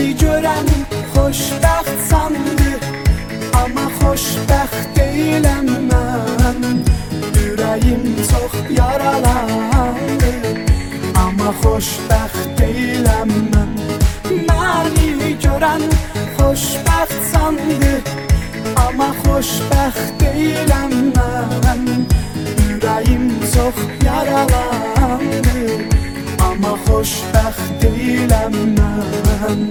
Məni görən xoşbəxt sandı, amma xoşbəxt deyiləm mən. Ürəyim çox yaralandı, amma xoşbəxt deyiləm mən. Məni görən xoşbəxt sandı, amma xoşbəxt deyiləm mən. Ürəyim çox yaralandı, amma xoşbəxt deyiləm mən.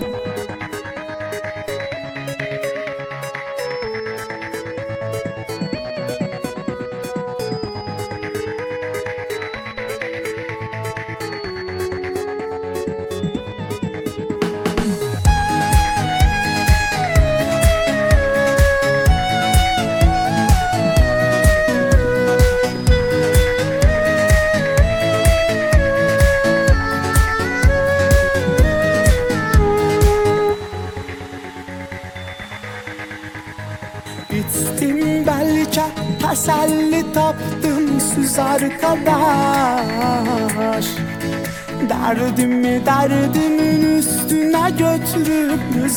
İçdim bəlkə, təsəlli tapdım süz arkadaş. Dərdimi dərdimin üstünə götürüb yüz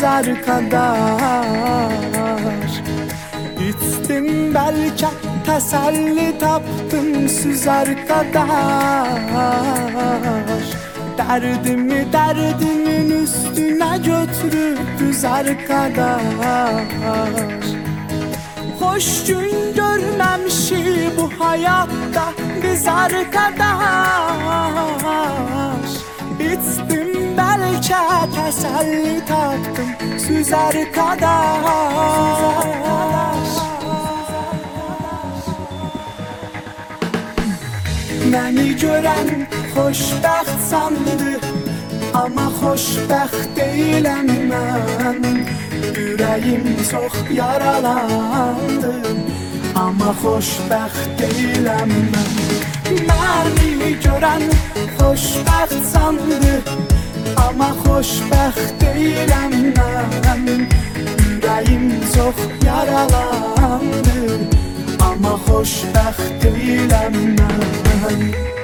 arkadaş. İçdim bəlkə, təsəlli tapdım süz arkadaş. Dərdimi dərdimin üstünə götürüb yüz arkadaş. Hoş gün görməmişik bu həyatda biz arkadaş. İçdim bəlkə, təsəlli tapdım süz arkadaş. Məni görən xoşbəxt sandı, amma xoşbəxt deyiləm mən. Ürəyim çox yaralandı, amma xoşbəxt deyiləm mən. Məni görən xoşbəxt sandı, amma xoşbəxt deyiləm mən. Ürəyim çox yaralandı, amma xoşbəxt deyiləm mən.